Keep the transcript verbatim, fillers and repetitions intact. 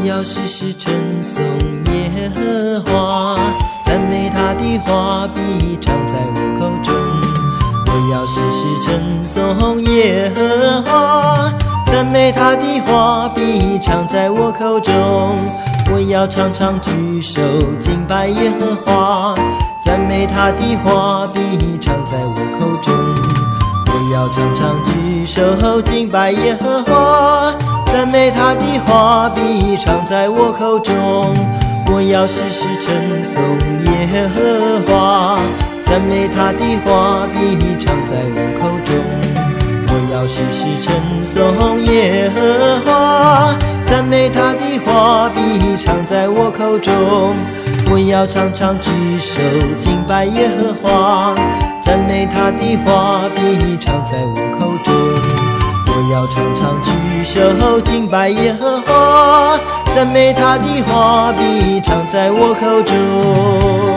我要时时称颂耶和华，赞美他的话必常在我口中。我要时时称颂耶和华，赞美他的话必常在我口中。我要常常举手敬拜耶和华，赞美他的话必常在我口中。我要常常举手敬拜耶和华，赞美他的话必常在我口中。我要时时称颂耶和华，赞美他的话必常在我口中。我要时时称颂耶和华，赞美他的话必常在我口中。我要常常举手敬拜耶和华，赞美他的话必常在我口中。我要常常举手敬拜耶和华，赞美他的话必常在我口中。